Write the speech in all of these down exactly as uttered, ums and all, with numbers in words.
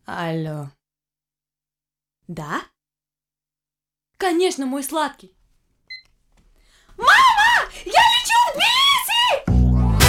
Алло. Да? Конечно, мой сладкий. Мама! Я лечу в Тбилиси!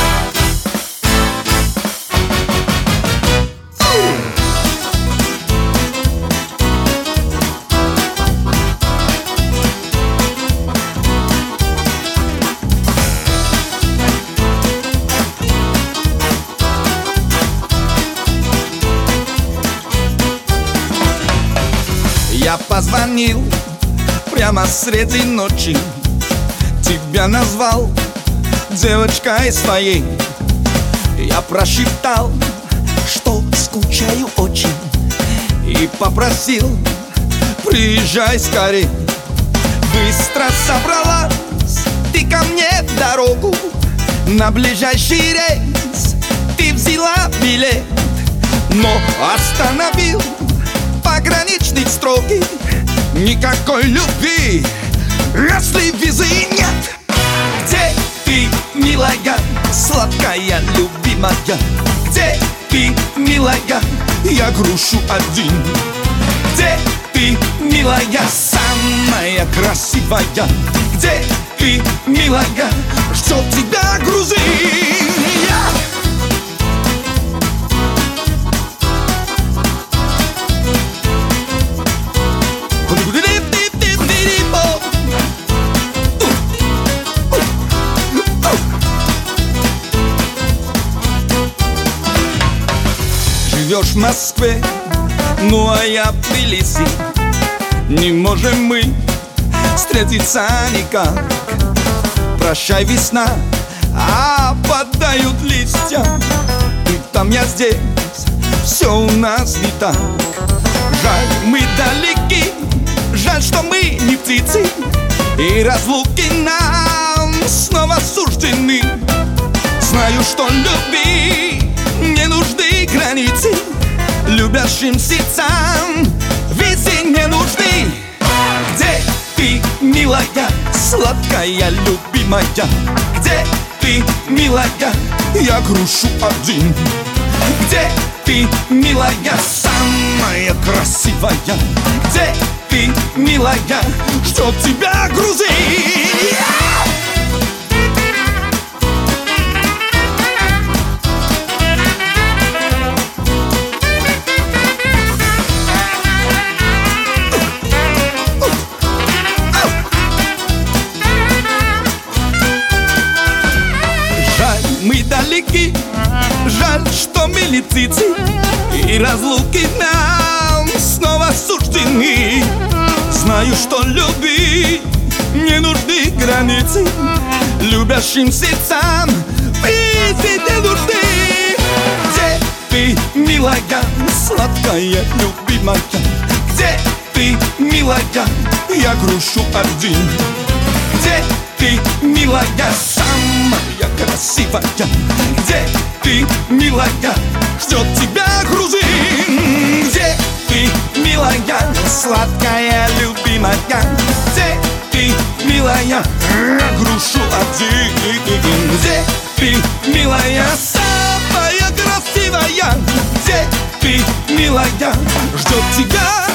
Я позвонил прямо среди ночи, тебя назвал девочкой своей. Я прошептал, что скучаю очень, и попросил, приезжай скорей. Быстро собралась ты ко мне в дорогу, на ближайший рейс ты взяла билет, но остановил пограничный строгий. Никакой любви, если визы нет. Где ты, милая, сладкая, любимая? Где ты, милая, я грушу один? Где ты, милая, самая красивая? Где ты, милая, ждет тебя Грузия? Живешь в Москве, ну а я в Тбилиси. Не можем мы встретиться никак. Прощай, весна, опадают листья. Ты там, я здесь, все у нас не так. Жаль, мы далеки, жаль, что мы не птицы, и разлуки нам снова суждены. Знаю, что любви не нужны границы, любящим сердцам визи не нужны. Где ты, милая, сладкая, любимая? Где ты, милая, я грушу один? Где ты, милая, самая красивая? Где ты, милая, ждет тебя Грузия? Мы далеки, жаль, что мы летицы, и разлуки нам снова суждены. Знаю, что любви не нужны границы, любящим сердцам визи не нужны. Где ты, милая, сладкая, любимая? Где ты, милая, я грушу один? Где ты, милая, самая красивая? Где ты, милая, ждет тебя грузин? Где ты, милая, сладкая, любимая? Где ты, милая, я грушу один? Где ты, милая, самая красивая? Где ты, милая, ждет тебя?